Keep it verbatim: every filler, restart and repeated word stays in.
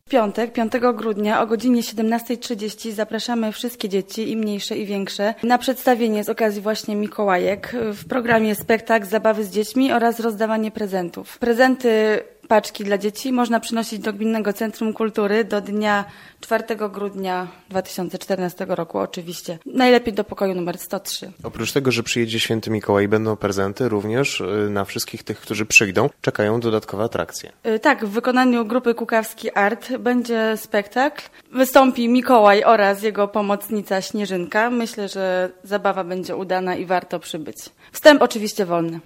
W piątek, piątego grudnia o godzinie siedemnasta trzydzieści zapraszamy wszystkie dzieci, i mniejsze, i większe, na przedstawienie z okazji właśnie Mikołajek. W programie spektakl, zabawy z dziećmi oraz rozdawanie prezentów. Prezenty, paczki dla dzieci można przynosić do Gminnego Centrum Kultury do dnia czwartego grudnia dwa tysiące czternastego roku oczywiście. Najlepiej do pokoju numer sto trzy. Oprócz tego, że przyjedzie Święty Mikołaj i będą prezenty, również na wszystkich tych, którzy przyjdą, czekają dodatkowe atrakcje. Tak, w wykonaniu grupy Kukawski Art będzie spektakl. Wystąpi Mikołaj oraz jego pomocnica Śnieżynka. Myślę, że zabawa będzie udana i warto przybyć. Wstęp oczywiście wolny.